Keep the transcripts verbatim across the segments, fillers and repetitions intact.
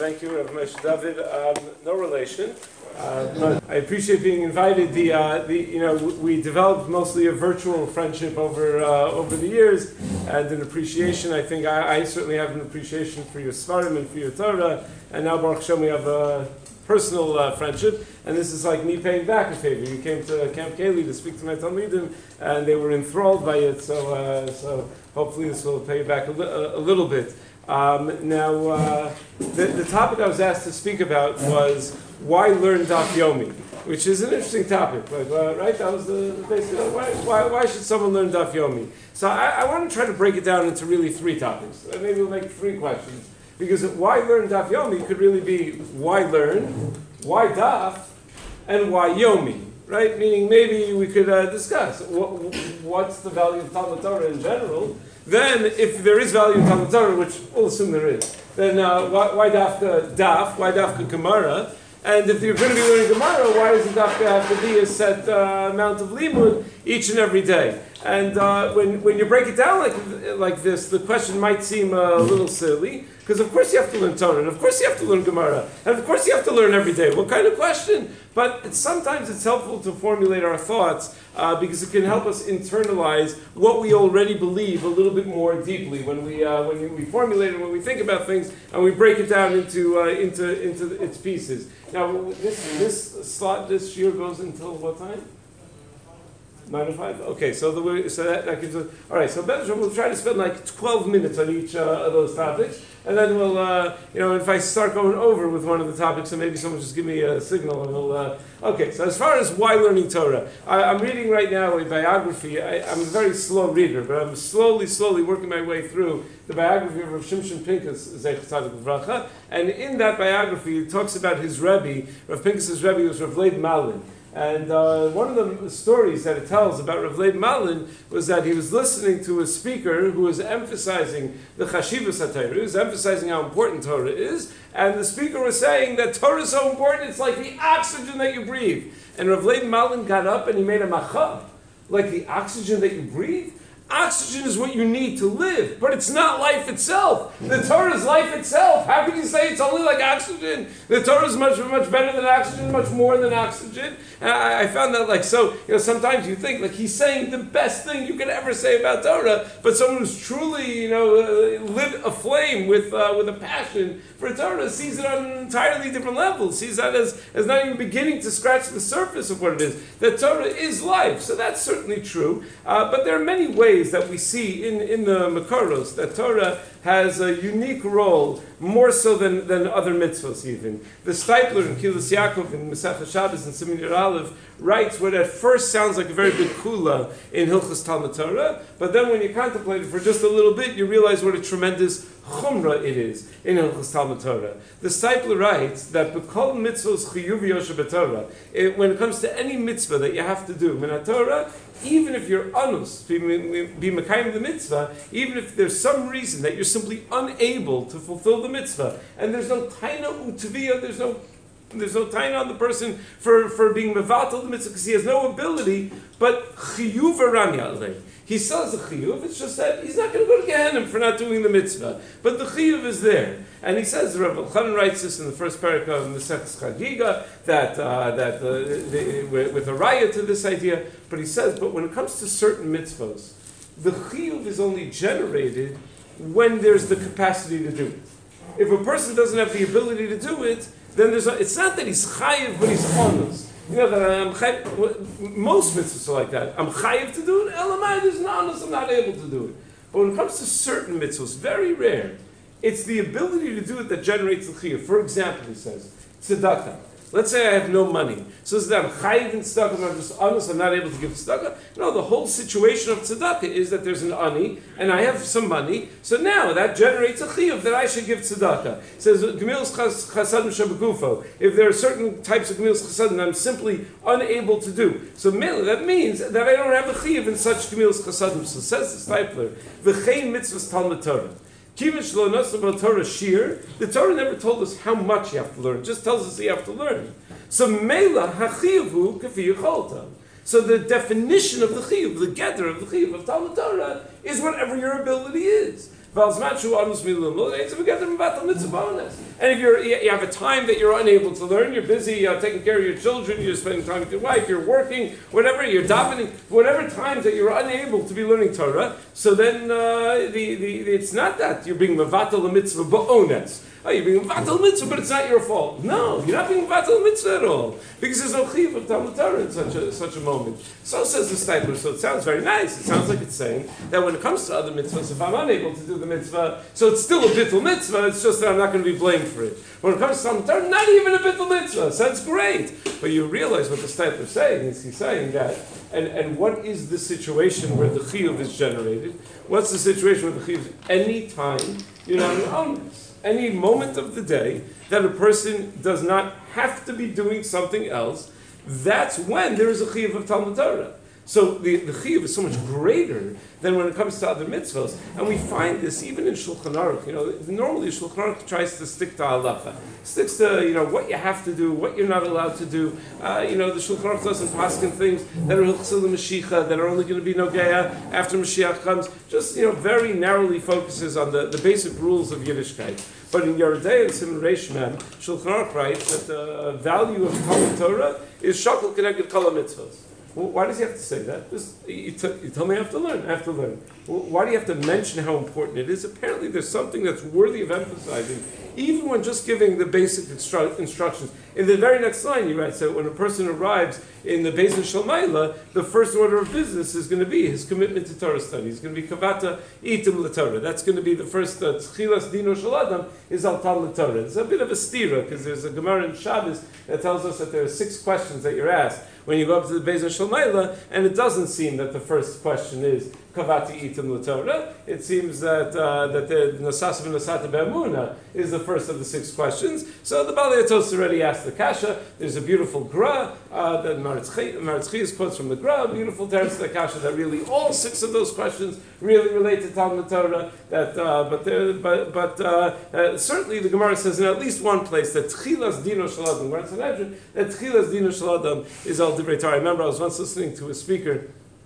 Thank you, Rav Moshe David. Um, no relation, uh, but I appreciate being invited. The, uh, the, you know, we developed mostly a virtual friendship over uh, over the years, and an appreciation. I think I, I certainly have an appreciation for your Svarim and for your Torah, and now Baruch Hashem we have a personal uh, friendship, and this is like me paying back a favor. You came to Camp Kaylee to speak to my Talmidim, and they were enthralled by it. So, uh, so hopefully this will pay you back a, li- a, a little bit. Um, now, uh, the, the topic I was asked to speak about was why learn Daf Yomi, which is an interesting topic, like, uh, right? That was the, the basic. Why, why, why should someone learn Daf Yomi? So I, I want to try to break it down into really three topics. Maybe we'll make three questions. Because why learn Daf Yomi could really be why learn, why Daf, and why Yomi, right? Meaning maybe we could uh, discuss what, what's the value of Talmud Torah in general. Then, if there is value in Talmud Torah, which we'll assume there is, then uh, why, why Dafka Daf, why Dafka Gemara? And if you're going to be learning Gemara, why does Dafka have to be a set uh, amount of limud each and every day? And uh, when when you break it down like like this, the question might seem a little silly, because of course you have to learn Torah, and of course you have to learn Gemara, and of course you have to learn every day. What kind of question? But it's, sometimes it's helpful to formulate our thoughts uh, because it can help us internalize what we already believe a little bit more deeply when we uh, when we formulate it, when we think about things, and we break it down into uh, into into its pieces. Now this this slot this year goes until what time? Nine to five. Okay, so the so that, that gives us. All right, so Ben we'll try to spend like twelve minutes on each uh, of those topics, and then we'll, uh, you know, if I start going over with one of the topics, then maybe someone just give me a signal, and we'll. Uh, okay, so as far as why learning Torah, I, I'm reading right now a biography. I, I'm a very slow reader, but I'm slowly, slowly working my way through the biography of Rav Shimshon Pinkus Zeich Tzadik Livracha, and in that biography, it talks about his Rebbe. Rav Pinkus's Rebbe was Rav Leib Malin. And uh, one of the stories that it tells about Rav Leib Malin was that he was listening to a speaker who was emphasizing the Chashivas HaTorah, he was emphasizing how important Torah is, and the speaker was saying that Torah is so important, it's like the oxygen that you breathe. And Rav Leib Malin got up and he made a machab, like the oxygen that you breathe? Oxygen is what you need to live, but it's not life itself. The Torah is life itself. How can you say it's only like oxygen? The Torah is much, much better than oxygen, much more than oxygen. And I, I found that like, so, you know, sometimes you think, like, he's saying the best thing you could ever say about Torah, but someone who's truly, you know, uh, lit aflame with uh, with a passion for Torah sees it on an entirely different level, sees that as, as not even beginning to scratch the surface of what it is. That Torah is life, so that's certainly true. Uh, but there are many ways that we see in, in the Makoros that Torah has a unique role, more so than, than other mitzvahs even. The Steipler in Kilas Yaakov in Masechah Shabbos and Siman Yer Aleph writes what at first sounds like a very big kula in Hilchos Talmud Torah, but then when you contemplate it for just a little bit, you realize what a tremendous chumrah it is in Hilchos Talmud Torah. The Steipler writes that b'kol mitzvos chiyuv yosher b'Torah, when it comes to any mitzvah that you have to do, min Torah, even if you're anus, be mekayim the mitzvah, even if there's some reason that you're simply unable to fulfill the mitzvah, and there's no taina utaviyah, there's no there's no taina on the person for, for being mevatel the mitzvah because he has no ability, but chiyuv aranya alei. He still has a chiyuv, it's just that he's not going to go to Gehenna for not doing the mitzvah. But the chiyuv is there. And he says, Rav Elchanan writes this in the first parak of Maseches Chagiga, that, uh, that uh, the, with a raya to this idea, but he says, but when it comes to certain mitzvahs, the chiyuv is only generated when there's the capacity to do it. If a person doesn't have the ability to do it, then there's a, it's not that he's chayiv, but he's honest. You know that I'm chayiv, most mitzvahs are like that. I'm chayiv to do it, elamai, there's an honest, I'm not able to do it. But when it comes to certain mitzvahs, very rare, it's the ability to do it that generates the chiyuv. For example, he says, tzedakah. Let's say I have no money. So is that I'm chayiv in tzedakah, I'm just honest, I'm not able to give tzedakah? No, the whole situation of tzedakah is that there's an ani, and I have some money, so now that generates a chiyuv that I should give tzedakah. It says, gemilas chasadim shabagufo. If there are certain types of gemilas chasadim I'm simply unable to do. So that means that I don't have a chiyuv in such gemilas chasadim. So says the Steipler, v'chein mitzvahs Talmud Torah. The Torah never told us how much you have to learn, it just tells us you have to learn. So Mela hachiyavu kafi yecholta. So the definition of the chiyuv, the gather of the chiyuv of Talmud Torah, is whatever your ability is. And if you're, you have a time that you're unable to learn, you're busy uh, taking care of your children, you're spending time with your wife, you're working, whatever, you're davening, whatever times that you're unable to be learning Torah, so then uh, the, the, it's not that you're being mevatel a mitzvah ba'ones. Oh, you're being mevatel mitzvah, but it's not your fault. No, you're not being mevatel mitzvah at all, because there's no chiyuv of Talmud Torah in such a, such a moment. So says the Steipler, so it sounds very nice. It sounds like it's saying that when it comes to other mitzvahs, if I'm unable to do the mitzvah, so it's still a bittul mitzvah, it's just that I'm not going to be blamed for it. When it comes to Talmud Torah, not even a bittul mitzvah, so that's great. But you realize what the Steipler is saying, is he's saying that, and, and what is the situation where the chiyuv is generated? What's the situation where the chiyuv is? Any time you're not in onus. Any moment of the day that a person does not have to be doing something else, that's when there is a chiyuv of Talmud Torah. So the, the chiyuv is so much greater than when it comes to other mitzvahs. And we find this even in Shulchan Aruch. You know, normally Shulchan Aruch tries to stick to halacha. Sticks to, you know, what you have to do, what you're not allowed to do. Uh, you know, the Shulchan Aruch doesn't paskin things that are hilchos l'mashiach, that are only going to be nogeya after Mashiach comes. Just, you know, very narrowly focuses on the, the basic rules of Yiddishkeit. But in Yeridei and Simon Reish Mem, Shulchan Aruch writes that the value of Talmud Torah is shakol keneged kol mitzvahs. Well, why does he have to say that? Just, you, t- you tell me I have to learn. I have to learn. Well, why do you have to mention how important it is? Apparently, there's something that's worthy of emphasizing, even when just giving the basic instru- instructions. In the very next line, you write, so when a person arrives in the Beis Shalmaila, the first order of business is going to be his commitment to Torah study. It's going to be kavata itim l'Torah. That's going to be the first tchilas uh, dino shel adam is al Talmud Torah. It's a bit of a stira because there's a Gemara in Shabbos that tells us that there are six questions that you're asked when you go up to the Beis Shalmaila, and it doesn't seem that the first question is kavati itim l'Torah. It seems that uh, that the nasas v'nasata be'amuna is the first of the six questions. So the Balei Tos already asked the kasha. There's a beautiful gra uh, that Maritz Chiyas quotes from the gra, a beautiful teretz the kasha that really all six of those questions really relate to Talmud Torah. That uh, but there, but but uh, uh, certainly the Gemara says in at least one place that tchilas dino shel adam, where it's an edge, that tchilas dino shel adam is al divrei Torah. I remember I was once listening to a speaker,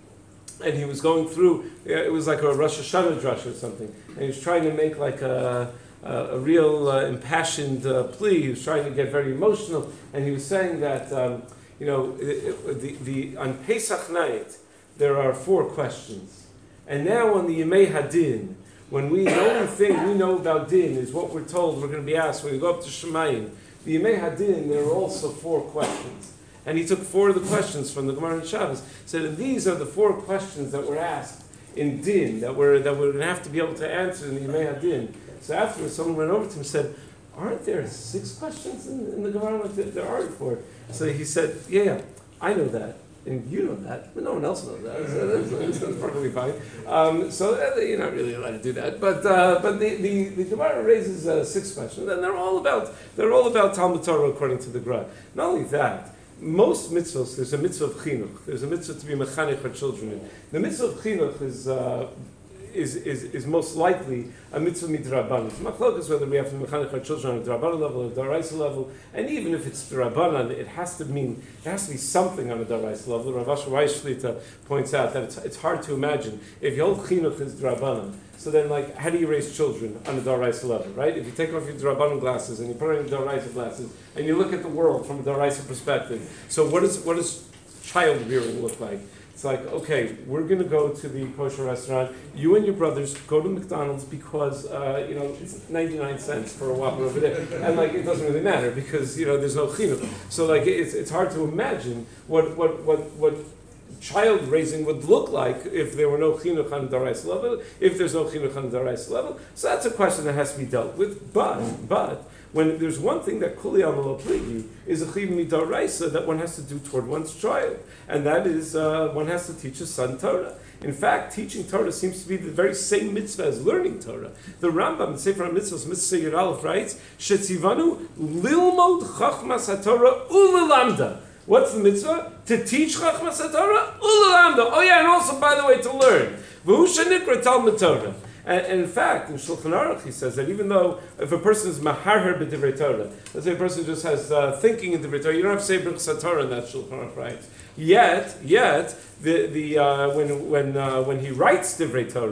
and he was going through, it was like a Rosh Hashanah drush or something, and he was trying to make like a, a, a real uh, impassioned uh, plea. He was trying to get very emotional, and he was saying that, um, you know, it, it, the, the, on Pesach night, there are four questions. And now on the Yemei Hadin, when we, the only thing we know about Din is what we're told we're going to be asked when we go up to Shemayim. The Yemei Hadin, there are also four questions. And he took four of the questions from the Gemara in Shabbos. Said that these are the four questions that were asked in Din, that we're, that we're going to have to be able to answer in the Yemei Hadin. So afterwards, someone went over to him and said, aren't there six questions in, in the Gemara? Like, there are four. So he said, yeah, yeah, I know that. And you know that, but no one else knows that. So that's, that's perfectly fine. Um, so uh, you're not really allowed to do that. But uh, but the, the, the Gemara raises uh, six questions, and they're all about they're all about Talmud Torah according to the Gra. Not only that, most mitzvahs, there's a mitzvah of chinuch. There's a mitzvah to be mechanech our children in. The mitzvah of chinuch is uh, is, is is most likely a mitzvah midrabanan. It's machlokas whether we have to mechanech our children on a drabanan level or a daraisa level, and even if it's drabanan, it has to mean there has to be something on a daraisa level. Rav Asher Weiss Shlita points out that it's, it's hard to imagine if your whole chinuch is drabanan. So then, like, how do you raise children on a daraisa level, right? If you take off your drabanan glasses and you put on your daraisa glasses and you look at the world from a daraisa perspective, so what is what does child rearing look like? It's like, okay, we're going to go to the kosher restaurant. You and your brothers go to McDonald's because, uh, you know, it's ninety-nine cents for a Whopper over there. And, like, it doesn't really matter because, you know, there's no chinuch. So, like, it's it's hard to imagine what what what what child raising would look like if there were no chinuch on the daraisa level, if there's no chinuch on the daraisa level. So that's a question that has to be dealt with. But, but, when there's one thing that kuli amalo pligi is a chiv midaraisa that one has to do toward one's child, and that is uh, one has to teach his son Torah. In fact, teaching Torah seems to be the very same mitzvah as learning Torah. The Rambam in Sefer HaMitzvos, Mitzvah Yud Aleph, writes, "Shetzivanu lilmod chachmas haTorah ulelamda." What's the mitzvah? To teach chachmas haTorah ulelamda. Oh yeah, and also, by the way, to learn. V'hu shenikra Talmud Torah. And, and in fact, in Shulchan Aruch, he says that even though if a person is maharher b'divrei Torah, let's say a person just has uh, thinking in divrei Torah, you don't have to say Birchas Torah in that Shulchan Aruch, right? Yet, yet, the the uh, when when uh, when he writes divrei Torah,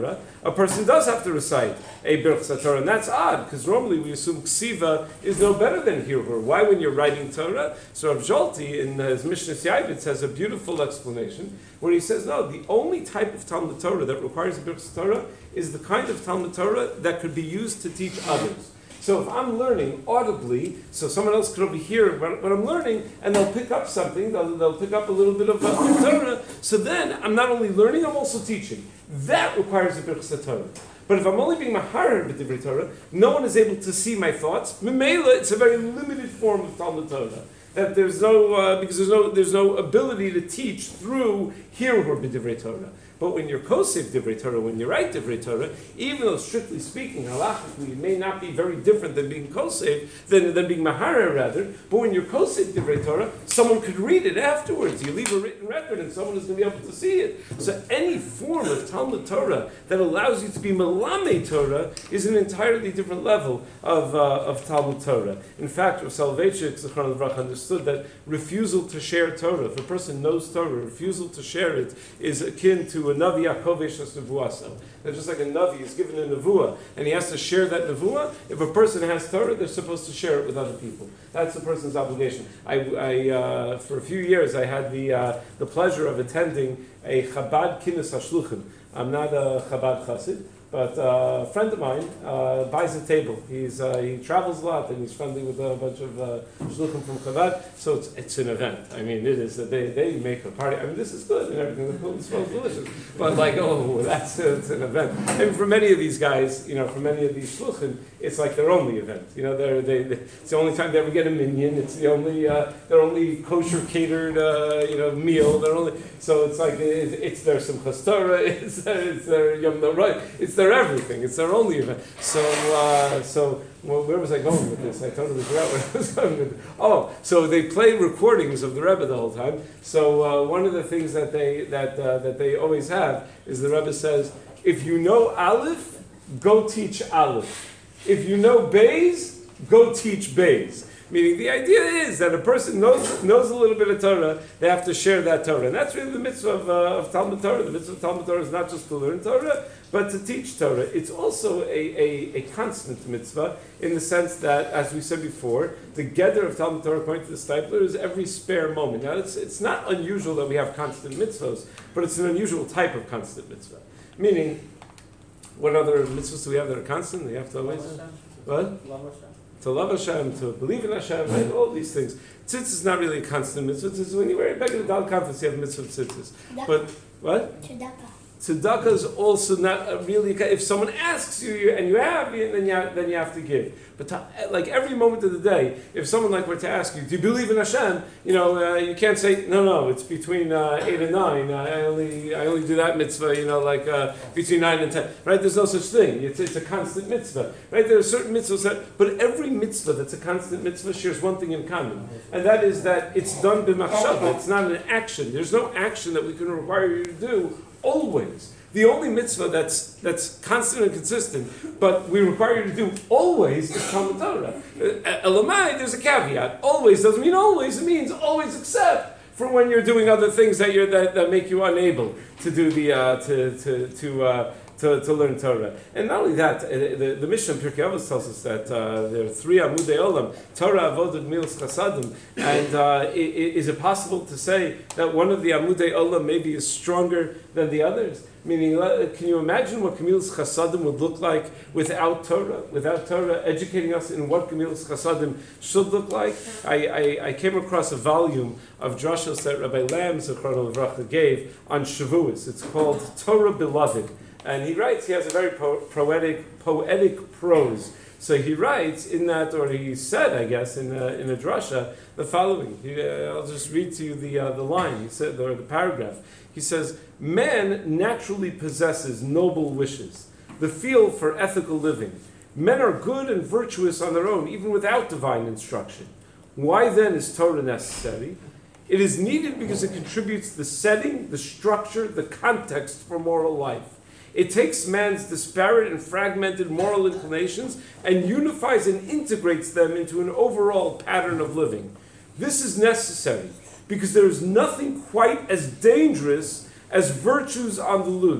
a person does have to recite a Birchas Torah, and that's odd, because normally we assume Ksiva is no better than Hirhur. Why when you're writing Torah? So Rav Zolti, in his Mishnah Yavitz, has a beautiful explanation, where he says, no, the only type of Talmud Torah that requires a Birchas Torah is the kind of Talmud Torah that could be used to teach others. So if I'm learning audibly, so someone else could overhear what, what I'm learning, and they'll pick up something, they'll, they'll pick up a little bit of uh, Torah, so then I'm not only learning, I'm also teaching. That requires a Birchas Torah. But if I'm only being Maharer b'divrei Torah, no one is able to see my thoughts. Memela, it's a very limited form of Talmud Torah. That there's no, uh, because there's no, there's no ability to teach through Hirhur b'divrei Torah. But when you're Kosev Divrei Torah, when you write Divrei Torah, even though strictly speaking, halachically, it may not be very different than being Kosev, than, than being Mahara rather, but when you're Kosev Divrei Torah, someone could read it afterwards. You leave a written record and someone is going to be able to see it. So any form of Talmud Torah that allows you to be Melame Torah is an entirely different level of, uh, of Talmud Torah. In fact, Rav Soloveitchik, Zichron Libracha, understood that refusal to share Torah, if a person knows Torah, refusal to share it is akin to a Navi Yakovesh as Nevuasa. That's just like a Navi is given a Nevuah, and he has to share that Nevuah. If a person has Torah, they're supposed to share it with other people. That's the person's obligation. I, I uh, for a few years, I had the uh, the pleasure of attending a Chabad Kinus HaShluchim. I'm not a Chabad Chassid, but uh, a friend of mine uh, buys a table. He's uh, he travels a lot, and he's friendly with a bunch of uh, shluchim from Chabad. So it's it's an event. I mean, it is. They they make a party. I mean, this is good and everything. The food smells delicious. But like, oh, that's it's an event. And for many of these guys, you know, for many of these shluchim, it's like their only event. You know, they're, they they it's the only time they ever get a minyan. It's the only uh, their only kosher catered uh, you know meal. They're only so it's like it, it's their Simchas Torah. It's it's their Yom Right. It's their everything. It's their only event. So, uh, so well, where was I going with this? I totally forgot where I was going with it. Oh, so they play recordings of the Rebbe the whole time. So uh, one of the things that they that uh, that they always have is the Rebbe says, if you know Aleph, go teach Aleph. If you know Beis, go teach Beis. Meaning the idea is that a person knows knows a little bit of Torah, they have to share that Torah. And that's really the mitzvah of, uh, of Talmud Torah. The mitzvah of Talmud Torah is not just to learn Torah, but to teach Torah. It's also a, a, a constant mitzvah in the sense that, as we said before, the gather of Talmud Torah, according to the Stipler, is every spare moment. Now, it's, it's not unusual that we have constant mitzvahs, but it's an unusual type of constant mitzvah. Meaning, what other mitzvahs do we have that are constant? We have to always... What? To love Hashem, to believe in Hashem, right? All these things. Tzitz is not really a constant mitzvah. Tzitz is when you wear a beggar dal conference, you have mitzvah of tzitzis. But, what? Tzedakah. Tzedakah is also not really, if someone asks you and you have, then you have, then you have to give. But to, like every moment of the day, if someone like were to ask you, do you believe in Hashem? You know, uh, you can't say, no, no, it's between uh, eight and nine. Uh, I only I only do that mitzvah, you know, like uh, between nine and ten. Right? There's no such thing. It's, it's a constant mitzvah. Right? There are certain mitzvahs that, but every mitzvah that's a constant mitzvah shares one thing in common. And that is that it's done b'machshava. It's not an action. There's no action that we can require you to do always. The only mitzvah that's that's constant and consistent, but we require you to do always, is Talmud Torah. Elamai, there's a caveat. Always doesn't mean always. It means always except for when you're doing other things that you're that, that make you unable to do the uh, to to to. Uh, To, to learn Torah. And not only that, uh, the, the Mishnah in Pirkei Avos tells us that uh, there are three Amudei Olam, Torah, Avodah, Milos Chasadim. And uh, I- is it possible to say that one of the Amudei Olam maybe is stronger than the others? Meaning, uh, can you imagine what Gemilas Chasadim would look like without Torah? Without Torah educating us in what Gemilas Chasadim should look like? I, I, I came across a volume of drashos that Rabbi Lam Zichrono Livracha gave on Shavuos. It's called Torah Beloved. And he writes, he has a very po- poetic poetic prose. So he writes in that, or he said, I guess, in a, in a drasha, the following. He, uh, I'll just read to you the uh, the line. He said, or the paragraph. He says, "Man naturally possesses noble wishes, the feel for ethical living. Men are good and virtuous on their own, even without divine instruction. Why then is Torah necessary? It is needed because it contributes the setting, the structure, the context for moral life. It takes man's disparate and fragmented moral inclinations and unifies and integrates them into an overall pattern of living. This is necessary because there is nothing quite as dangerous as virtues on the loose,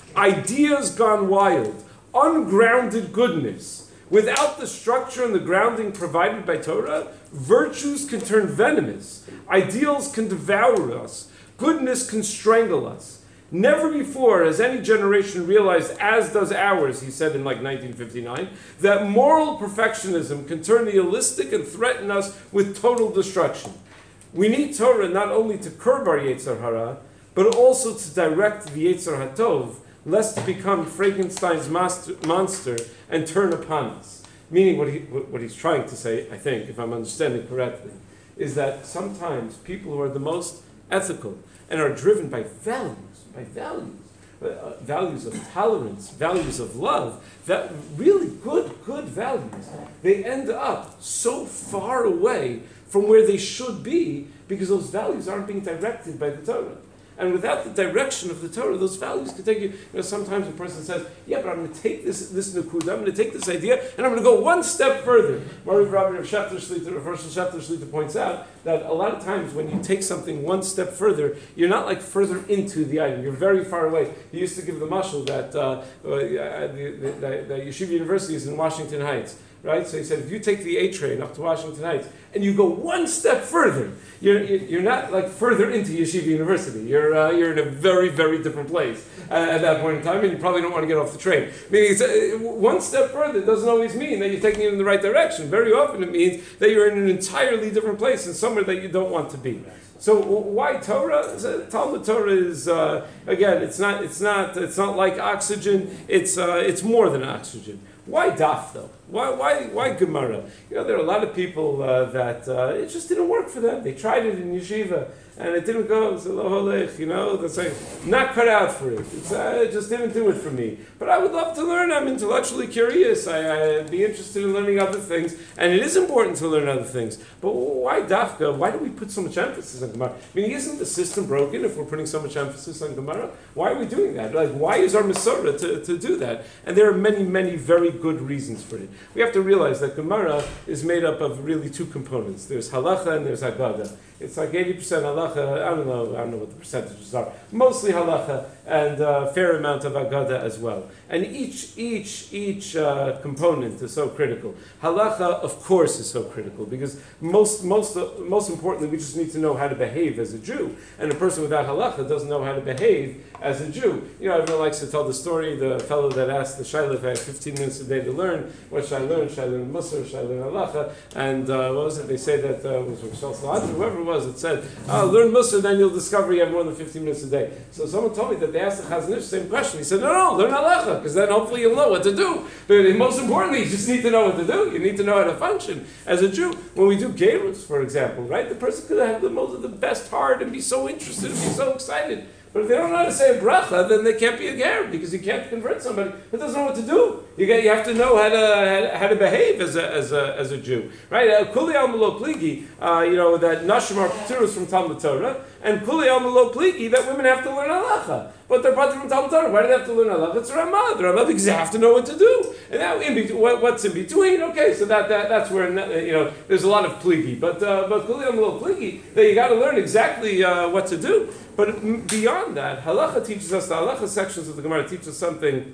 ideas gone wild, ungrounded goodness. Without the structure and the grounding provided by Torah, virtues can turn venomous, ideals can devour us, goodness can strangle us. Never before has any generation realized, as does ours, he said in like nineteen fifty-nine, that moral perfectionism can turn nihilistic and threaten us with total destruction. We need Torah not only to curb our Yetzer Hara, but also to direct the Yetzer HaTov, lest it become Frankenstein's master, monster and turn upon us. Meaning what, he, what he's trying to say, I think, if I'm understanding correctly, is that sometimes people who are the most ethical and are driven by values, by values, uh, values of tolerance, values of love, that really good, good values, they end up so far away from where they should be because those values aren't being directed by the Torah. And without the direction of the Torah, those values can take you. You know, sometimes a person says, "Yeah, but I'm going to take this this nukuda, I'm going to take this idea, and I'm going to go one step further." Mariv Rabbi Rav Shatner Shlita, Rav Hershel Shatner Shlita points out that a lot of times when you take something one step further, you're not like further into the item. You're very far away. He used to give the mashal that uh, uh, the, the, the, the Yeshiva University is in Washington Heights. Right? So he said, if you take the A train up to Washington Heights and you go one step further, you're you're not like further into Yeshiva University. You're uh, you're in a very, very different place uh, at that point in time, and you probably don't want to get off the train. Meaning, it's, uh, one step further doesn't always mean that you're taking it in the right direction. Very often it means that you're in an entirely different place and somewhere that you don't want to be. So why Torah? Talmud Torah is uh, again. It's not. It's not. It's not like oxygen. It's uh, it's more than oxygen. Why daf though? Why why why Gemara? You know, there are a lot of people uh, that uh, it just didn't work for them. They tried it in yeshiva and it didn't go. It's a lo holech, you know. That's like not cut out for it. It's, uh, it just didn't do it for me. But I would love to learn. I'm intellectually curious. I, I'd be interested in learning other things, and it is important to learn other things. But why dafka? Why do we put so much emphasis on Gemara? I mean, isn't the system broken if we're putting so much emphasis on Gemara? Why are we doing that? Like, why is our Masorah to, to do that? And there are many, many very good reasons for it. We have to realize that Gemara is made up of really two components. There's halacha and there's haggadah. It's like eighty percent halacha. I don't know. I don't know what the percentages are. Mostly halacha and a fair amount of haggadah as well. And each each each uh, component is so critical. Halacha, of course, is so critical because most most uh, most importantly, we just need to know how to behave as a Jew. And a person without halacha doesn't know how to behave as a Jew. You know, everyone likes to tell the story. The fellow that asked the shaila if I have fifteen minutes a day to learn, what should I learn? Should I learn Musar? Should I learn halacha? And uh, what was it? They say that uh, was Roshel Saladin, whoever it was, it said, oh, learn Musar, then you'll discover you have more than fifteen minutes a day. So someone told me that they asked the Chazon Ish the same question. He said, no, no, learn halacha, because then hopefully you'll know what to do. But most importantly, you just need to know what to do. You need to know how to function as a Jew. When we do gerus, for example, right? The person could have the most of the best heart and be so interested and be so excited. But if they don't know how to say a bracha, then they can't be a ger, because you can't convert somebody who doesn't know what to do. You get, you have to know how to how to, how to behave as a as a as a Jew, right? Kuli al malo pligi, you know that nashim are paturus from Talmud Torah, and kuli al malo pligi that women have to learn halacha. But they're patur from Talmud Torah. Why do they have to learn halacha? It's Ramah. The Ramah because they have to know what to do. And now, in between, what, what's in between? Okay, so that, that that's where you know there's a lot of pligi, but uh, but kuli al malo pligi that you got to learn exactly uh, what to do. But beyond that, halacha teaches us, the halacha sections of the Gemara teach us something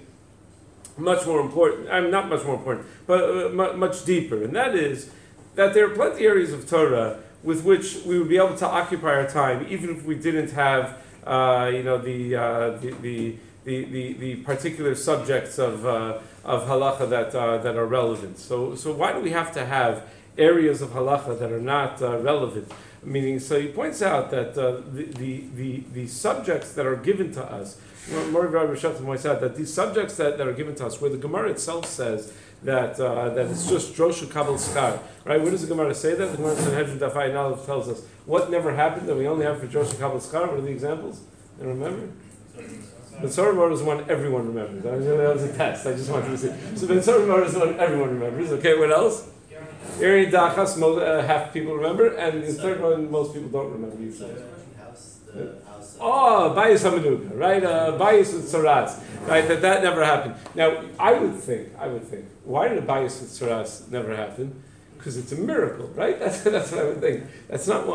much more important, I mean not much more important, but uh, much deeper, and that is that there are plenty of areas of Torah with which we would be able to occupy our time, even if we didn't have, uh, you know, the, uh, the, the, the, the, the particular subjects of, uh, of halacha that, uh, that are relevant. So, so why do we have to have areas of halacha that are not uh, relevant? Meaning, so he points out that uh, the, the, the, the subjects that are given to us, Moriv Rabbi Shatner points out that these subjects that, that are given to us, where the Gemara itself says that uh, that it's just droshu kabel schar, right? Where does the Gemara say that? The Gemara in Sanhedrin Daf Ayin Aleph tells us what never happened that we only have for droshu kabel schar. What are the examples? And remember? The Sorah is one everyone remembers. I mean, that was a test. I just wanted to see. So the Sorah is one everyone remembers. Okay, what else? Eri Dachas, uh, half people remember, and the third one, most people don't remember. Oh, Bayis HaMenuga, right? Uh, Bayis with Tzoras, right? That that never happened. Now, I would think, I would think, why did a Bayis with Tzoras never happen? Because it's a miracle, right? That's that's what I would think. That's not why.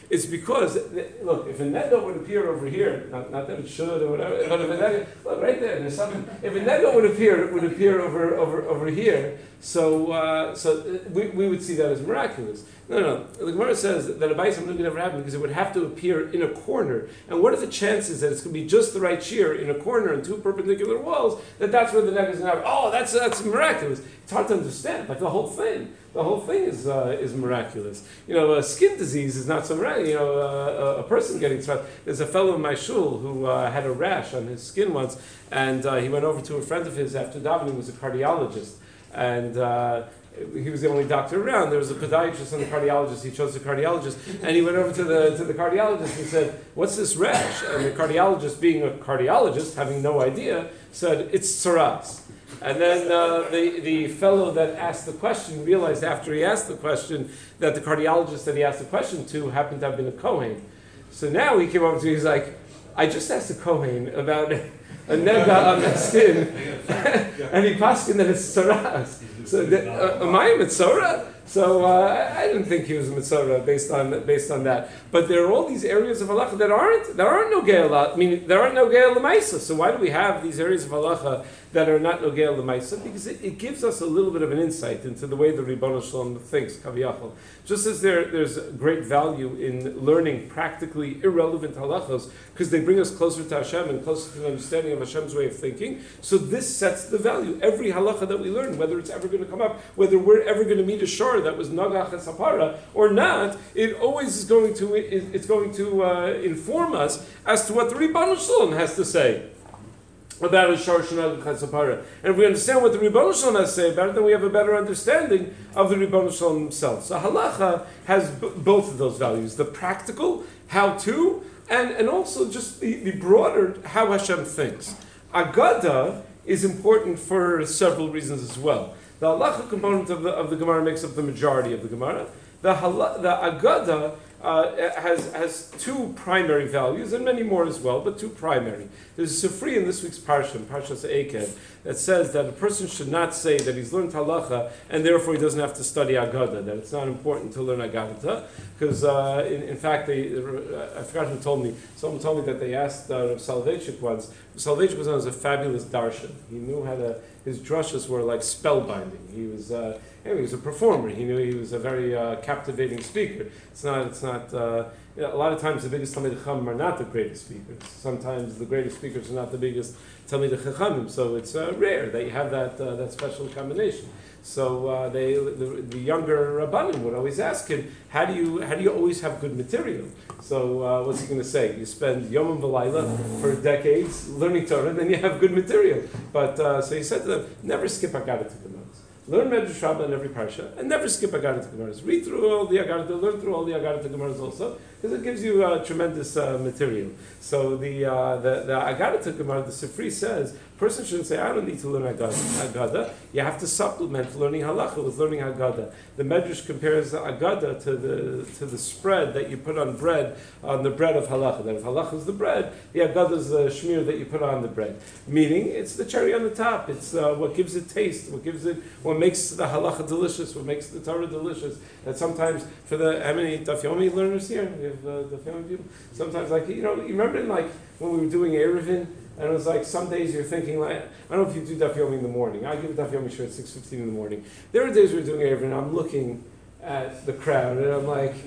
It's because, look, if a nega would appear over here, not, not that it should or whatever, but if a nega, look, right there, there's something, if a nega would appear, it would appear over over, over here, so uh, so we, we would see that as miraculous. No, no, the Gemara says that a bayis hamnuga never happened because it would have to appear in a corner. And what are the chances that it's going to be just the right shear in a corner and two perpendicular walls, that that's where the nega is going to happen? Oh, that's, that's miraculous. It's hard to understand, like the whole thing. The whole thing is uh, is miraculous. You know, uh, skin disease is not so miraculous. You know, uh, a person getting struck. There's a fellow in my shul who uh, had a rash on his skin once, and uh, he went over to a friend of his after davening, who was a cardiologist, and uh, he was the only doctor around. There was a podiatrist and a cardiologist. He chose the cardiologist, and he went over to the to the cardiologist and said, "What's this rash?" And the cardiologist, being a cardiologist, having no idea, said, "It's psoriasis." And then uh, the, the fellow that asked the question realized after he asked the question that the cardiologist that he asked the question to happened to have been a Kohen. So now he came over to me, he's like, I just asked a Kohen about a nega on the skin, and he paskin that it's tzaras. So the, uh, am I a mitzorah? So uh, I didn't think he was a mitzorah based on based on that. But there are all these areas of halacha that aren't there aren't nogei la. I mean, there aren't nogei l'maisa. So why do we have these areas of halacha that are not nogei l'maisa? Because it, it gives us a little bit of an insight into the way the Ribbono Shalom thinks. Kaviyachol. Just as there there's great value in learning practically irrelevant halachos because they bring us closer to Hashem and closer to the understanding of Hashem's way of thinking. So this sets the value. Every halacha that we learn, whether it's ever going to come up, whether we're ever going to meet a shor that was nagach and sapara or not, it always is going to it, it's going to uh, inform us as to what the Ribbono Shalom has to say about a shor shenagach and sapara. And if we understand what the Ribbono Shalom has to say about it, then we have a better understanding of the Ribbono Shalom himself. So halacha has b- both of those values: the practical, how to, and and also just the, the broader how Hashem thinks. Agada is important for several reasons as well. The halacha component of the of the Gemara makes up the majority of the Gemara. The hala, the agada uh, has has two primary values and many more as well, but two primary. There's a sifri in this week's parsha, Parshas Eikev, that says that a person should not say that he's learned halacha and therefore he doesn't have to study agada. That it's not important to learn agada because uh, in, in fact they uh, I forgot who told me. Someone told me that they asked uh, Rav Soloveitchik once. Rav Soloveitchik was known as a fabulous darshan. He knew how to. His drushes were like spellbinding. He was, uh, anyway, he was a performer. He knew he was a very uh, captivating speaker. It's not, it's not. Uh, you know, a lot of times the biggest Talmidei Chachamim are not the greatest speakers. Sometimes the greatest speakers are not the biggest Talmidei Chachamim. So it's uh, rare that you have that uh, that special combination. So uh, they, the, the younger Rabbanim would always ask him, "How do you, how do you always have good material?" So uh, what's he going to say? You spend Yom V'Layla for decades learning Torah, and then you have good material. But uh, so he said to them, never skip Agadah to Gemaras. Learn Medrash Rabbah in every parsha, and never skip Agadah to Gemaras. Read through all the Agadah, learn through all the Agadah to Gemaras also, because it gives you uh, tremendous uh, material. So the uh, the, the Agadah to Gemara, the Sifri says, person shouldn't say, I don't need to learn Agadah. You have to supplement learning halacha with learning Agadah. The Medrash compares the Agadah to the to the spread that you put on bread, on the bread of halacha. That if halacha is the bread, the Agadah is the shmir that you put on the bread. Meaning, it's the cherry on the top. It's uh, what gives it taste, what gives it, what makes the halacha delicious, what makes the Torah delicious. That sometimes, for the, how many Daf Yomi learners here? We have uh, Daf Yomi people? Sometimes, like, you know, you remember in, like, when we were doing Erevin, and it was like some days you're thinking like, I don't know if you do Daf Yomi in the morning. I give a Daf Yomi shirt at six fifteen in the morning. There are days we're doing Erev and I'm looking at the crowd and I'm like,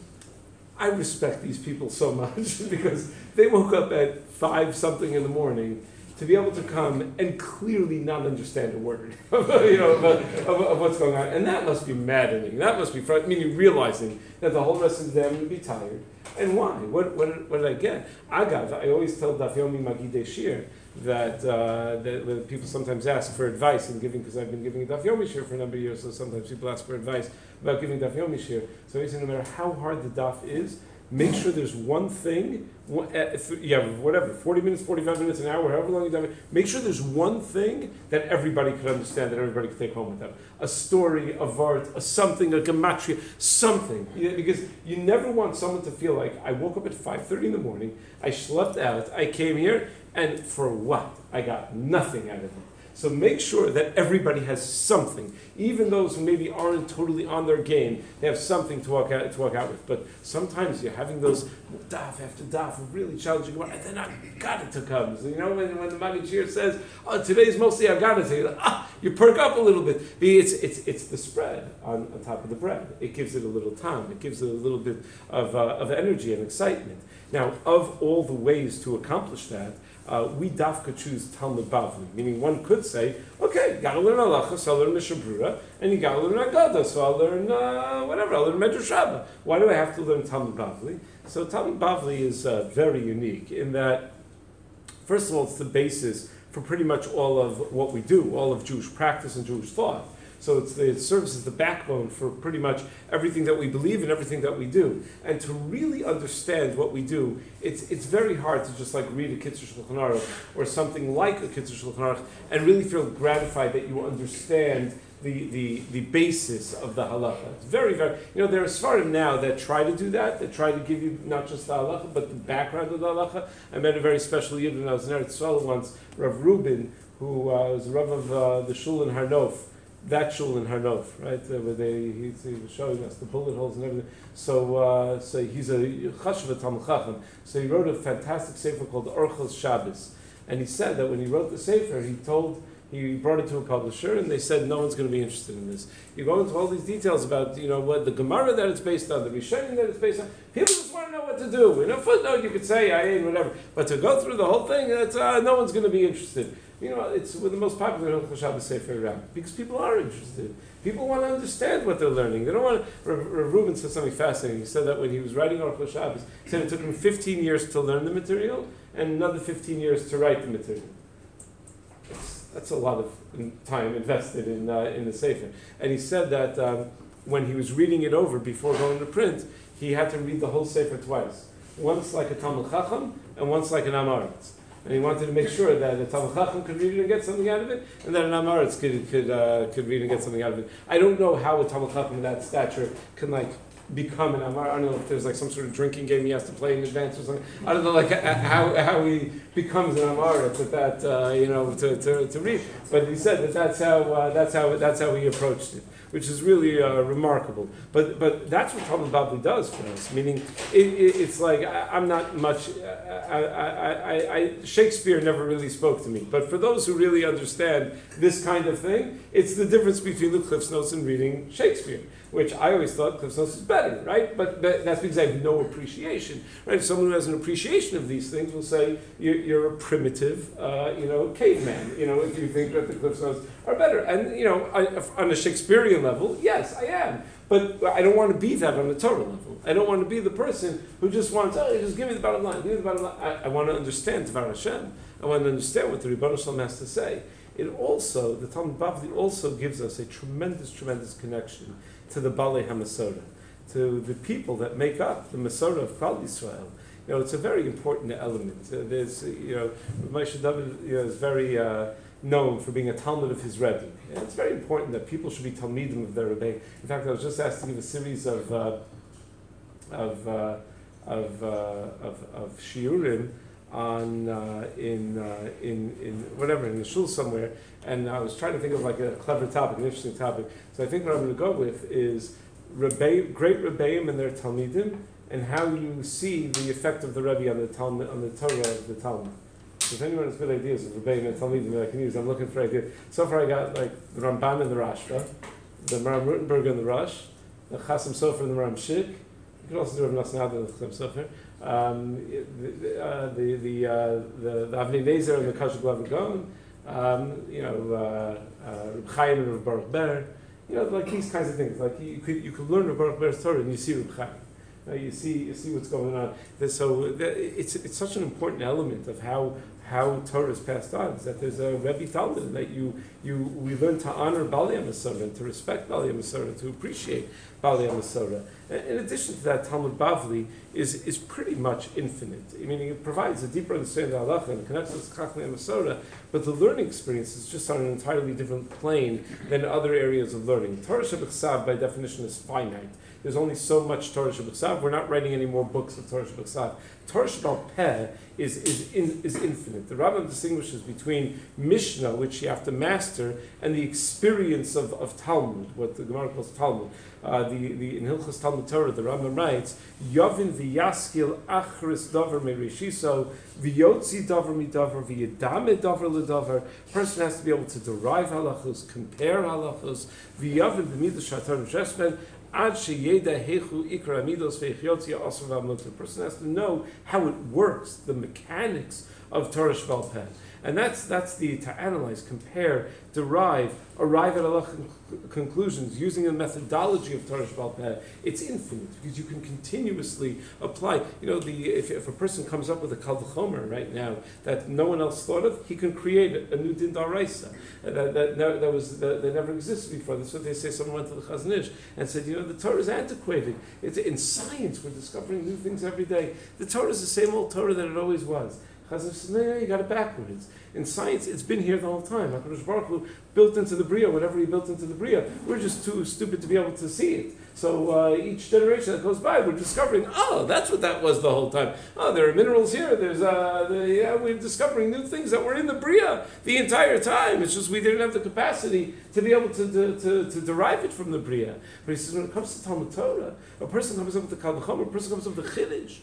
I respect these people so much because they woke up at five something in the morning to be able to come and clearly not understand a word, you know, of, of, of what's going on. And that must be maddening. That must be frightening, meaning realizing that the whole rest of them would be tired. And why? What, what, what did I get? Agav, I always tell Daf Yomi Magidei Shir that, uh, that when people sometimes ask for advice in giving, because I've been giving a Daf Yomi Shir for a number of years, so sometimes people ask for advice about giving Daf Yomi Shir. So he said, no matter how hard the Daf is, make sure there's one thing, you have whatever, forty minutes, forty-five minutes, an hour, however long you have, make sure there's one thing that everybody could understand, that everybody could take home with them. A story, a vart, a something, a gematria, something. Because you never want someone to feel like, I woke up at five thirty in the morning, I slept out, I came here, and for what? I got nothing out of it. So make sure that everybody has something. Even those who maybe aren't totally on their game, they have something to walk out to walk out with. But sometimes you're having those daf after daf of really challenging, and then Agadata comes. You know, when, when the Maggid Shir says, "Oh, today's mostly Agadata," you're like, ah, you perk up a little bit. It's it's it's the spread on, on top of the bread. It gives it a little time. It gives it a little bit of uh, of energy and excitement. Now, of all the ways to accomplish that, uh, we dafka choose Talmud Bavli, meaning one could say, okay, gotta learn halacha, so I'll learn Mishnah Brura, and you gotta learn Agada, so I'll learn uh, whatever, I'll learn Medrash Rabbah. Why do I have to learn Talmud Bavli? So Talmud Bavli is uh, very unique in that, first of all, it's the basis for pretty much all of what we do, all of Jewish practice and Jewish thought. So it's the, it serves as the backbone for pretty much everything that we believe and everything that we do. And to really understand what we do, it's it's very hard to just like read a Kitzur Shulchan Aruch or something like a Kitzur Shulchan Aruch and really feel gratified that you understand the, the, the basis of the halacha. It's very, very, you know, there are Sfarim now that try to do that, that try to give you not just the halacha, but the background of the halacha. I met a very special Yid when I was in Eretz Yisrael once, Rav Rubin, who uh, was the Rav of uh, the Shul in Harnof. That shul in Harnof, right, uh, where they, he, he was showing us the bullet holes and everything. So, uh, so he's a chashuv Talmud Chacham. So he wrote a fantastic sefer called Orchos Shabbos, and he said that when he wrote the sefer, he told he brought it to a publisher, and they said no one's going to be interested in this. You go into all these details about you know what the Gemara that it's based on, the Rishonim that it's based on. People just want to know what to do. In a footnote, you could say I ain't whatever, but to go through the whole thing, that's uh, no one's going to be interested. You know, it's one of the most popular Hilchos Shabbos Sefer around because people are interested. People want to understand what they're learning. They don't want to. Rav Reuben said something fascinating. He said that when he was writing Hilchos Shabbos, he said it took him fifteen years to learn the material and another fifteen years to write the material. That's, that's a lot of time invested in uh, in the Sefer. And he said that um, when he was reading it over before going to print, he had to read the whole Sefer twice. Once like a Talmud Chacham and once like an Amaretz. And he wanted to make sure that a Talmud Chacham could read it and get something out of it, and that an Amaretz could could uh, could read and get something out of it. I don't know how a Talmud Chacham of that stature can like become an Amaretz. I don't know if there's like some sort of drinking game he has to play in advance or something. I don't know like how how he becomes an Amaretz at that uh, you know to, to to read. But he said that that's how uh, that's how that's how he approached it, which is really uh, remarkable. But but that's what Talmud Bavli does for us. Meaning, it, it, it's like I, I'm not much. I, I, I, I, Shakespeare never really spoke to me. But for those who really understand this kind of thing, it's the difference between the Cliff's Notes and reading Shakespeare, which I always thought Cliff's Notes is better, right? But that's because I have no appreciation, right? Someone who has an appreciation of these things will say you're, you're a primitive, uh, you know, caveman. You know, if you think that the Cliff's Notes are better, and you know, I, on a Shakespearean level, yes, I am. But I don't want to be that on a Torah level. I don't want to be the person who just wants, oh, just give me the bottom line, give me the bottom line. I, I want to understand Dvar Hashem. I want to understand what the Ribono Shel Olam has to say. It also, the Talmud Bavli also gives us a tremendous, tremendous connection to the Balei HaMasorah, to the people that make up the Masorah of Klal Yisrael. You know, it's a very important element. Uh, there's, you know, Moshe David you know, is very uh, known for being a Talmud of his Rebbe. And it's very important that people should be Talmidim of their Rebbe. In fact, I was just asked to give a series of uh, of, uh, of, uh, of of shiurim on uh, in uh, in in whatever in the shul somewhere, and I was trying to think of like a clever topic, an interesting topic. So I think what I'm going to go with is Rebbe, great Rebbeim and their Talmidim, and how you see the effect of the Rebbe on the Talmud, on the Torah of the Talmud. If anyone has good ideas of Rebbeim and Talmidim that I can use, I'm looking for ideas. So far I got like the Ramban and the Rashba, the Maram Rutenberg and the Rosh, the Chasam Sofer and the Maram Shik. You can also do Rav Nosson Adler and the Chasam Sofer. Um, the uh, the the uh, the, the Avnei Nezer and the Kashuk Lav Gaon. Um, you know, uh, uh, Reb Chaim and Reb Baruch Ber. You know, like these kinds of things. Like you could you could learn Reb Baruch Ber's Torah and you see Reb Chaim. Uh, you see, you see what's going on. So it's it's such an important element of how how Torah is passed on. Is that there's a Rebbe Talmud that you you we learn to honor Balei HaMasorah and to respect Balei HaMasorah, to appreciate Balei HaMasorah. In addition to that, Talmud Bavli is is pretty much infinite. I mean, it provides a deeper understanding of halacha and connects us to Chachmei HaMasorah, but the learning experience is just on an entirely different plane than other areas of learning. Torah Shebechsav, by definition, is finite. there's only so much Torah Sheb'Ksav. We're not writing any more books of Torah Sheb'Ksav. Torah Sheb'al Peh is is in, is infinite. The Rambam distinguishes between Mishnah, which you have to master, and the experience of, of Talmud, what the Gemara calls Talmud. Uh, the, the, in Hilchos Talmud Torah, the Rambam writes, Yavin v'yaskil achris davar merishiso, v'yotzi davar midavar, v'yedame davar ledavar. Person has to be able to derive halachos, compare halachos, v'yavin b'midas shatar v'shesben, ad sheyeda hechu ikra midos v'echyotzi asur v'amot. The person has to know how it works, the mechanics of Torah Sheb'al Peh. And that's that's the to analyze, compare, derive, arrive at halachic conclusions using the methodology of Torah Sheb'al Peh. It's infinite because you can continuously apply. You know, the if, if a person comes up with a kal v'chomer right now that no one else thought of, he can create a, a new din d'oraisa that that, that, that was that, that never existed before. That's what they say. Someone went to the Chazon Ish and said, you know, the Torah is antiquated. It's in science. We're discovering new things every day. The Torah is the same old Torah that it always was. Chazon says, no, no, you got it backwards. In science, it's been here the whole time. HaKadosh Baruch Hu built into the Bria whatever he built into the Bria. We're just too stupid to be able to see it. So uh, each generation that goes by, we're discovering, oh, that's what that was the whole time. Oh, there are minerals here. There's, uh, the, yeah, we're discovering new things that were in the Bria the entire time. It's just we didn't have the capacity to be able to, to, to, to derive it from the Bria. But he says, when it comes to Talmud Torah, a person comes up with the Kal V'chomer, a person comes up with the Chiddush.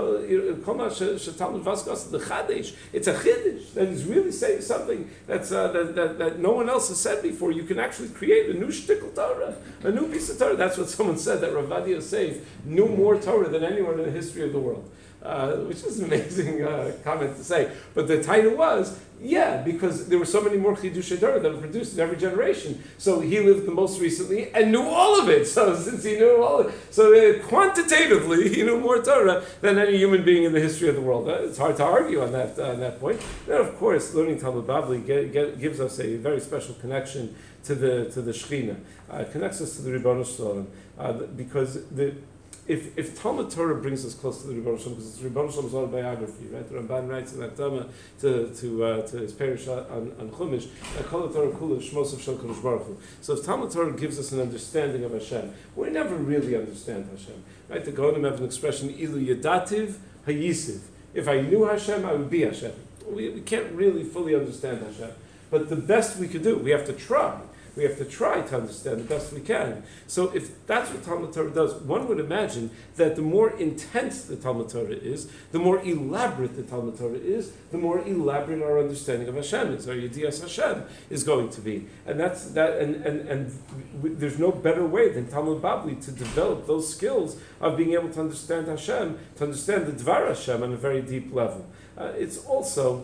It's a chiddush that he's really saying something that's uh, that, that that no one else has said before. You can actually create a new shtickle Torah, a new piece of Torah. That's what someone said, that Rav Ovadia Yosef knew more Torah than anyone in the history of the world. Uh, which is an amazing uh, comment to say. But the title was, yeah, because there were so many more Chidushei Torah that were produced in every generation. So he lived the most recently and knew all of it. So since he knew all of it, so uh, quantitatively he knew more Torah than any human being in the history of the world. Uh, it's hard to argue on that uh, on that point. Then of course, learning Talmud Bavli get, get, gives us a very special connection to the to the Shechina. Uh, it connects us to the Ribbono Shel Olam uh, because the. If if Talmud Torah brings us close to the Ribbono Shel Olam, because it's Ribbono Shel Olam's autobiography, right? The Ramban writes in that Dama to to uh, to his parish on, on Chumash, Kol Torah Kula Shmos Shel Kadosh Baruch Hu. So if Talmud Torah gives us an understanding of Hashem, we never really understand Hashem, right? The Gaonim have an expression, Ilu Yadativ Hayisiv. If I knew Hashem, I would be Hashem. We, we can't really fully understand Hashem, but the best we could do, we have to try. We have to try to understand the best we can. So if that's what Talmud Torah does, one would imagine that the more intense the Talmud Torah is, the more elaborate the Talmud Torah is, the more elaborate our understanding of Hashem is, our Yedias Hashem is going to be. And that's that. And and and w- there's no better way than Talmud Bavli to develop those skills of being able to understand Hashem, to understand the Dvar Hashem on a very deep level. Uh, it's also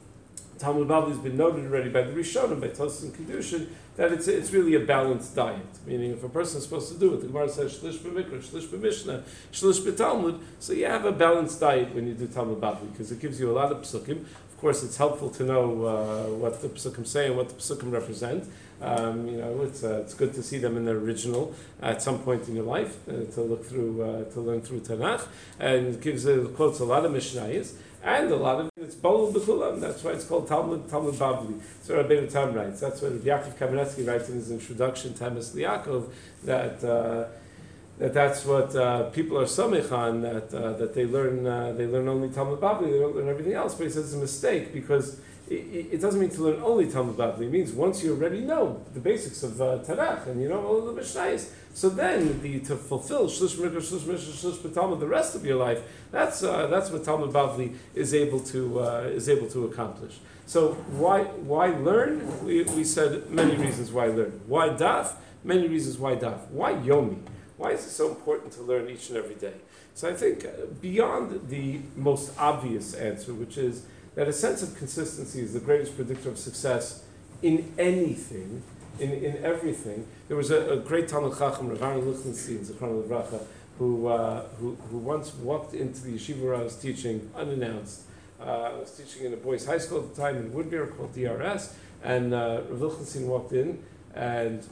Talmud Bavli has been noted already by the Rishonim, by Tosfos and Kiddushin, that it's it's really a balanced diet. Meaning, if a person is supposed to do it, the Gemara says shlish b'mikra, shlish b'mishnah, shlish b'talmud. So you have a balanced diet when you do Talmud Bavli because it gives you a lot of psukim. Of course, it's helpful to know uh, what the psukim say and what the psukim represent. Um, you know, it's uh, it's good to see them in their original at some point in your life uh, to look through uh, to learn through Tanakh, and it gives uh, quotes a lot of mishnayos. And a lot of it's Bolul B'Kulam. That's why it's called Talmud Talmud Bavli. So Rabbeinu Tam writes. That's what Yaakov Kamenetsky writes in his introduction to Emes Liyaakov, that uh, that that's what uh, people are samech on, that uh, that they learn uh, they learn only Talmud Bavli. They don't learn everything else. But he says it's a mistake because it, it doesn't mean to learn only Talmud Bavli. It means once you already know the basics of uh, Tanakh and you know all of the mishnayos, so then the, to fulfill Shlish Mikra, Shlish Mishnah, Shlish B'Talmud the rest of your life, that's uh, that's what Talmud Bavli is able to uh, is able to accomplish. So why why learn? We, we said many reasons why learn. Why daf? Many reasons why daf. Why yomi? Why is it so important to learn each and every day? So I think beyond the most obvious answer, which is that a sense of consistency is the greatest predictor of success in anything, in, in everything. There was a, a great Talmud Chacham, Rav Aaron Lichtenstein, Zichrono Livracha, who, uh, who who once walked into the yeshiva where I was teaching unannounced. Uh, I was teaching in a boys' high school at the time in Woodbury called D R S, and uh, Rav Lichtenstein walked in, and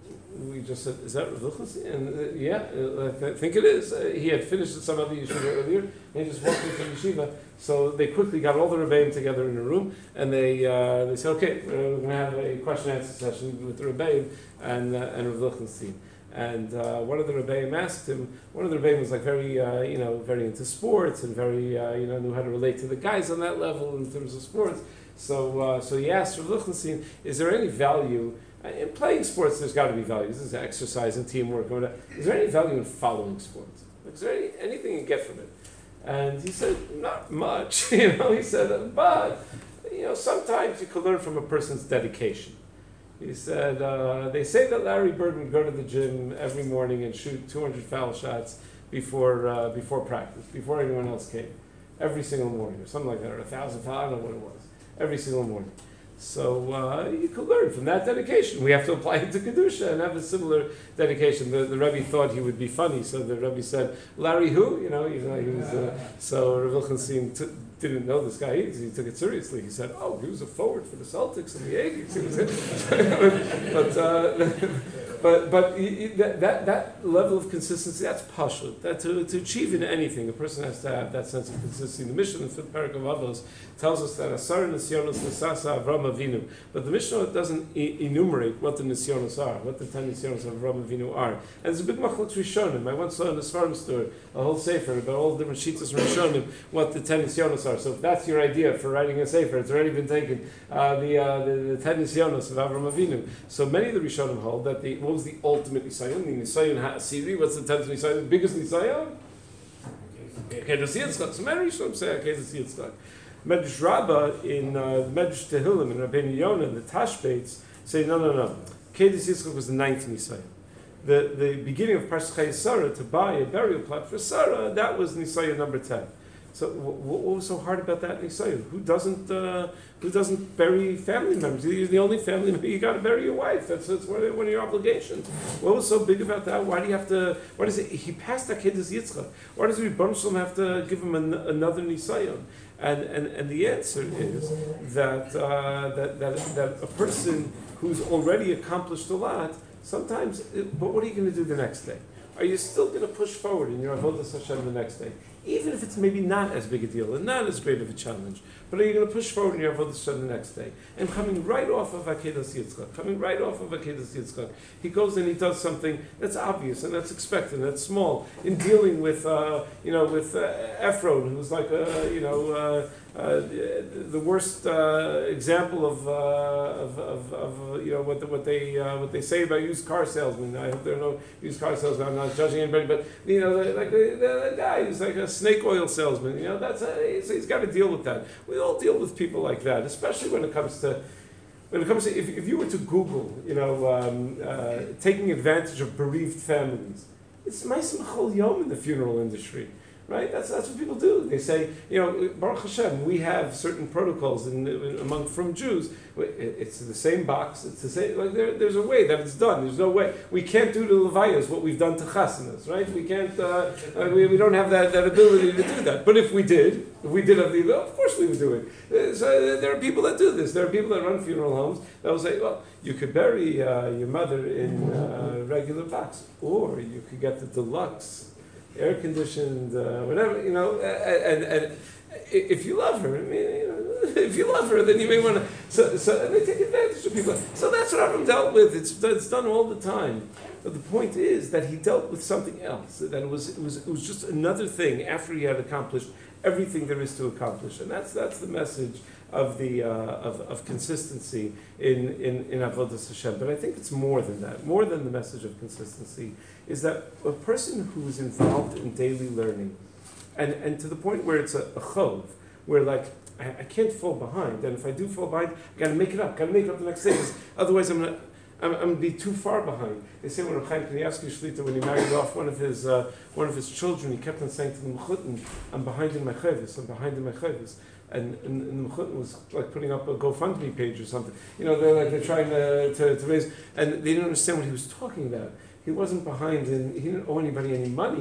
we just said, "Is that Rav Lichtenstein?" And uh, yeah, uh, I think it is. Uh, he had finished at some other yeshiva earlier, and he just walked into the yeshiva. So they quickly got all the rebbeim together in a room, and they uh, they said, "Okay, we're going to have a question and answer session with the rebbeim and uh, and Rav Lichtenstein." And uh, one of the rebbeim asked him. One of the rebbeim was like very, uh, you know, very into sports and very, uh, you know, knew how to relate to the guys on that level in terms of sports. So, uh, so he asked Rav Lichtenstein, "Is there any value uh, in playing sports? There's got to be value. This is exercise and teamwork. Or whatever. Is there any value in following sports? Is there any, anything you get from it?" And he said, "Not much." You know, he said, "But you know, sometimes you can learn from a person's dedication." He said, uh, they say that Larry Bird would go to the gym every morning and shoot two hundred foul shots before uh, before practice, before anyone else came, every single morning, or something like that, or a thousand foul, I don't know what it was, every single morning. So uh, you could learn from that dedication. We have to apply it to Kedusha and have a similar dedication. The, the Rebbe thought he would be funny, so the Rebbe said, "Larry who?" You know, you know he was. Uh, so Rav Lichtenstein t- didn't know this guy. He, he took it seriously. He said, "Oh, he was a forward for the Celtics and the eighties." He was but uh, but but you, that, that that level of consistency, that's pashut. That to, to achieve in anything, a person has to have that sense of consistency. The Mishnah in the fifth parak of Avos tells us that asar nisyonos nesasa Avram Avinu, but the Mishnah doesn't e- enumerate what the nisyonos are, what the ten nisyonos of Avram Avinu are. And there's a big machlok rishonim. I once saw in the Svarim store a whole sefer about all the different sheets from rishonim what the ten nisyonos are. So if that's your idea for writing a sefer, it's already been taken. Uh, the, uh, the the ten nisyonos of Avram Avinu. So many of the rishonim hold that the what was the ultimate nisayon? The nisayon ha'asiri. What's the tenth nisayon? The biggest nisayon? Kedos Yitzchak. So many rishonim say Kedos Yitzchak. Medrash Rabbah in uh, Medrash Tehillim and Rabbeinu Yonah, the Tashbates say no, no, no. Kedos Yitzchak was the ninth nisayon. The the beginning of Parshas Chayei Sarah to buy a burial plot for Sarah, that was nisayon number ten. So what, what was so hard about that nisayon? Who doesn't uh, who doesn't bury family members? You're the only family member. You got to bury your wife. That's, that's one, of, one of your obligations. What was so big about that? Why do you have to? Why does it? He passed that Kedos Yitzchak. Why does Rebbe Shalom have to give him an, another nisayon? And, and and the answer is that uh, that that that a person who's already accomplished a lot, sometimes. It, but what are you going to do the next day? Are you still going to push forward in your avodas Hashem the next day, even if it's maybe not as big a deal and not as great of a challenge? But are you going to push forward in your avodas Hashem the next day? And coming right off of Kedos Yitzchak, coming right off of Kedos Yitzchak, he goes and he does something that's obvious and that's expected and that's small in dealing with, uh, you know, with uh, Ephron, who's like a, you know, uh, uh, the worst uh, example of, uh, of, of, of uh, you know, what the, what they uh, what they say about used car salesmen. I hope there are no used car salesmen. I'm not judging anybody, but you know, the, like the, the, the guy who's like a snake oil salesman. You know, that's a, he's, he's got to deal with that. We all deal with people like that, especially when it comes to. When it comes to, if, if you were to Google, you know, um, uh, taking advantage of bereaved families, it's ma'aseh chol yom in the funeral industry, right? That's that's what people do. They say, you know, Baruch Hashem, we have certain protocols in, in, among from Jews. It's the same box. It's the same. Like there, there's a way that it's done. There's no way we can't do to levayas what we've done to chasanas, right? We can't. Uh, uh, we, we don't have that, that ability to do that. But if we did, if we did have the, of course we would do it. Uh, so uh, there are people that do this. There are people that run funeral homes that will say, well, you could bury uh, your mother in a regular box, or you could get the deluxe, air conditioned, uh, whatever, you know, and, and, and if you love her, I mean, you know, if you love her, then you may want to. So, so and they take advantage of people. So that's what Avram dealt with. It's it's done all the time. But the point is that he dealt with something else. That it was it was it was just another thing after he had accomplished everything there is to accomplish, and that's that's the message of the uh, of of consistency in in in avodas Hashem. But I think it's more than that. More than the message of consistency is that a person who is involved in daily learning. And and to the point where it's a, a chov, where like, I, I can't fall behind, and if I do fall behind, I gotta make it up, gotta make it up the next day, otherwise I'm gonna, I'm, I'm gonna be too far behind. They say when Reb Chaim Kanievsky Shlita, when he married off one of his uh, one of his children, he kept on saying to the Mechutin, I'm behind in my chavis, I'm behind in my chavis. And, and, and the Mechutin was like putting up a GoFundMe page or something. You know, they're like, they're trying to, to, to raise, and they didn't understand what he was talking about. He wasn't behind, and he didn't owe anybody any money.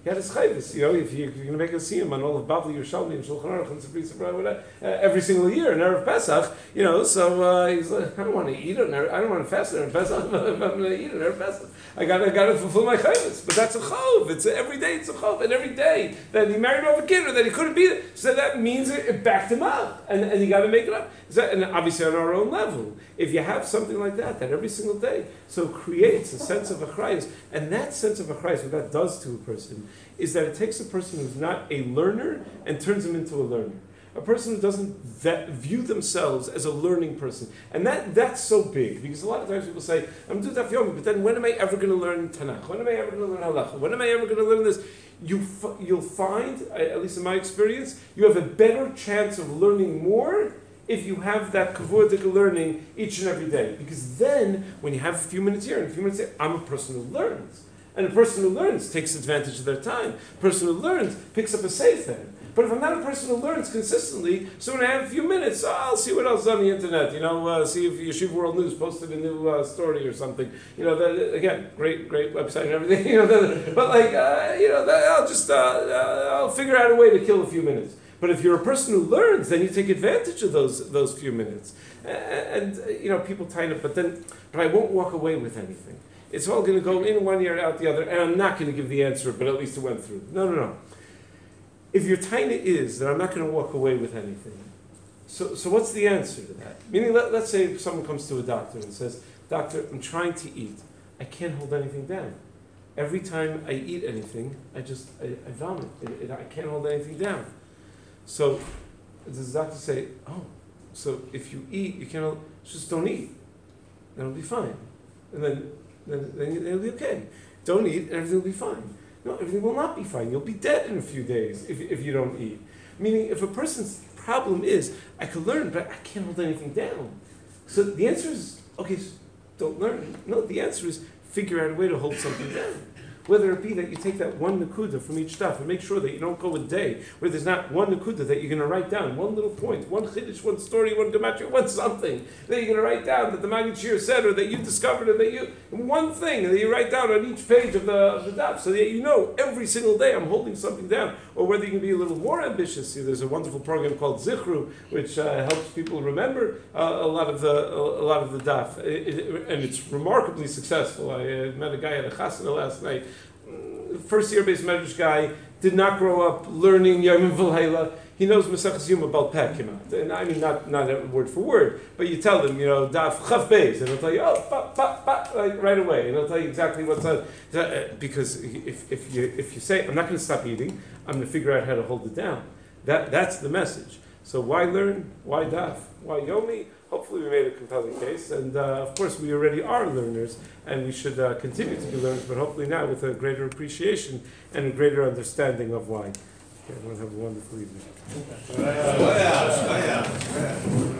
he had his chayvus. You know, if, you, if you're going to make a siyum on all of Bavli, Yerushalmi, and Shulchan Aruch, and Sifri Sifra, whatever, uh, every single year in Erev Pesach, you know, so uh, he's like, I don't want to eat it, I don't want to fast it in Pesach, if I'm going to eat it in Erev Pesach. I got I got to fulfill my chayvus. But that's a chov. It's a, every day it's a chov. And every day that he married off a kid or that he couldn't be there, so that means it, it backed him up. And, and you got to make it up. So, and obviously on our own level, if you have something like that, that every single day, so it creates a sense of achrayus. And that sense of achrayus, what that does to a person, is that it takes a person who's not a learner and turns him into a learner. A person who doesn't vet, view themselves as a learning person. And that that's so big, because a lot of times people say, I'm doing Daf Yomi, but then when am I ever going to learn Tanakh? When am I ever going to learn Halacha? When am I ever going to learn this? You f- you'll find, at least in my experience, you have a better chance of learning more if you have that kavod learning each and every day. Because then, when you have a few minutes here and a few minutes there, I'm a person who learns. And a person who learns takes advantage of their time. A person who learns picks up a sefer. But if I'm not a person who learns consistently, so when I have a few minutes, oh, I'll see what else is on the internet. You know, uh, see if Yeshiva World News posted a new uh, story or something. You know, that, again, great, great website and everything. You know, that, but like, uh, you know, that, I'll just, uh, uh, I'll figure out a way to kill a few minutes. But if you're a person who learns, then you take advantage of those those few minutes. And, and you know, people tie it up, but then, but I won't walk away with anything. It's all going to go in one ear, out the other, and I'm not going to give the answer, but at least it went through. No, no, no. If your taina is that I'm not going to walk away with anything, so so what's the answer to that? Meaning, let, let's say someone comes to a doctor and says, Doctor, I'm trying to eat. I can't hold anything down. Every time I eat anything, I just, I, I vomit. It, it, I can't hold anything down. So does the doctor say, oh, so if you eat, you can't hold, just don't eat. Then it'll be fine. And then, then, then it'll be okay. Don't eat, and everything will be fine. No, everything will not be fine. You'll be dead in a few days if, if you don't eat. Meaning, if a person's problem is, I could learn, but I can't hold anything down. So the answer is, okay, so don't learn. No, the answer is figure out a way to hold something down. Whether it be that you take that one nakuda from each stuff and make sure that you don't go a day where there's not one nakuda that you're going to write down, one little point, one chiddush, one story, one gematria, one something that you're going to write down that the Maggid Shir said or that you discovered or that you, one thing that you write down on each page of the, of the daf so that you know every single day I'm holding something down. Or whether you can be a little more ambitious. See, there's a wonderful program called Zichru, which uh, helps people remember uh, a lot of the a, a lot of the daf, it, it, and it's remarkably successful. I uh, met a guy at a chasana last night. First year based medrash guy, did not grow up learning Yomim V'Layla. He knows Maseches Yuma about Pekimat. And I mean, not not word for word, but you tell them, you know, Daf Chav Beis, and he'll tell you, oh, ba, ba, ba, like right away. And he'll tell you exactly what's on. Because if, if, you, if you say, I'm not going to stop eating, I'm going to figure out how to hold it down. That That's the message. So why learn? Why Daf? Why Yomi? Hopefully we made a compelling case, and uh, of course we already are learners, and we should uh, continue to be learners, but hopefully now with a greater appreciation and a greater understanding of why. Okay, everyone have a wonderful evening.